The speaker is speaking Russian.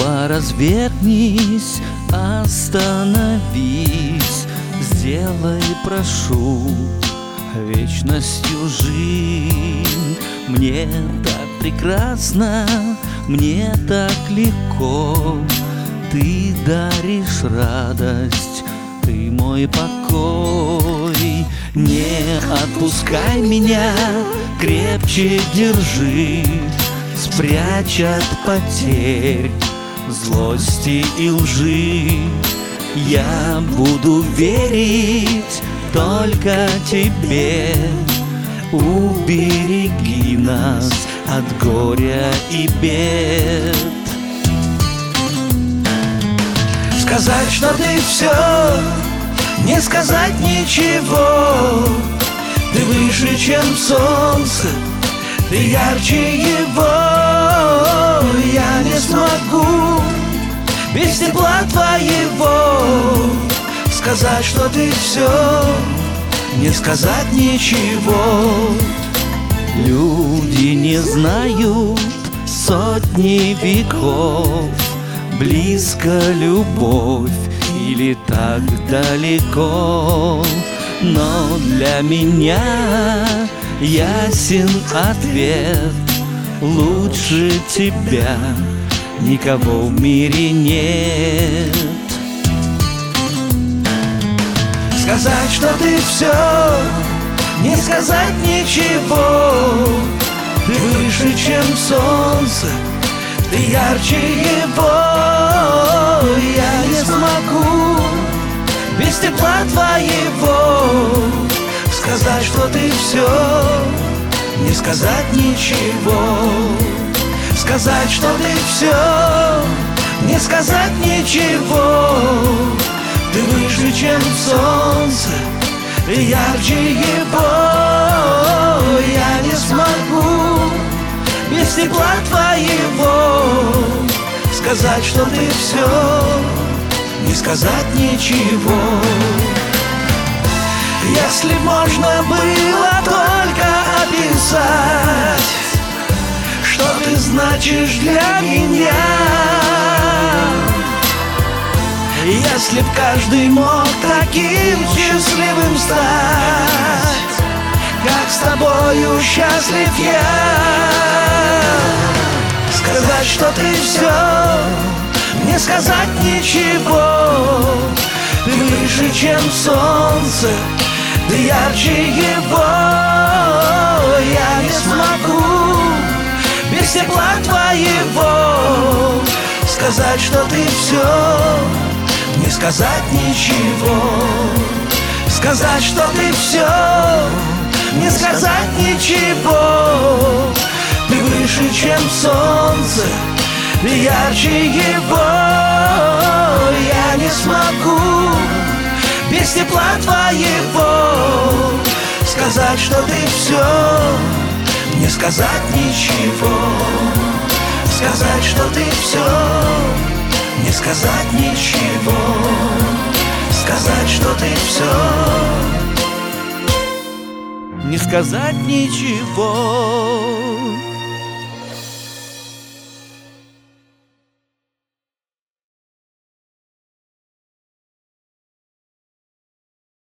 Снова развернись, остановись, сделай, прошу, вечностью жизнь. Мне так прекрасно, мне так легко, ты даришь радость, ты мой покой. Не отпускай меня, крепче держи, спрячь от потерь, злости и лжи. Я буду верить только тебе, убереги нас от горя и бед. Сказать, что ты все, не сказать ничего. Ты выше, чем солнце, ты ярче его. Я не смогу без тепла твоего сказать, что ты все, не сказать ничего. Люди не знают сотни веков, близко любовь или так далеко. Но для меня ясен ответ: лучше тебя никого в мире нет. Сказать, что ты все, не сказать ничего. Ты выше, чем солнце, ты ярче его. Я не смогу без тепла твоего сказать, что ты все, не сказать ничего. Сказать, что ты все, не сказать ничего. Ты выше, чем солнце, ты ярче его. Я не смогу без тепла твоего сказать, что ты все, не сказать ничего. Если можно было только описать, что ты значишь для меня, если б каждый мог таким счастливым стать, как с тобою счастлив я. Сказать, что ты все, не сказать ничего. Ты выше, чем солнце, ты ярче его. Я не смогу без тепла твоего сказать, что ты все, не сказать ничего. Сказать, что ты все, не сказать ничего. Ты выше, чем солнце, ты ярче его. Я не смогу без тепла твоего сказать, что ты все, не сказать ничего. Сказать, что ты все, не сказать ничего. Сказать, что ты все, не сказать ничего.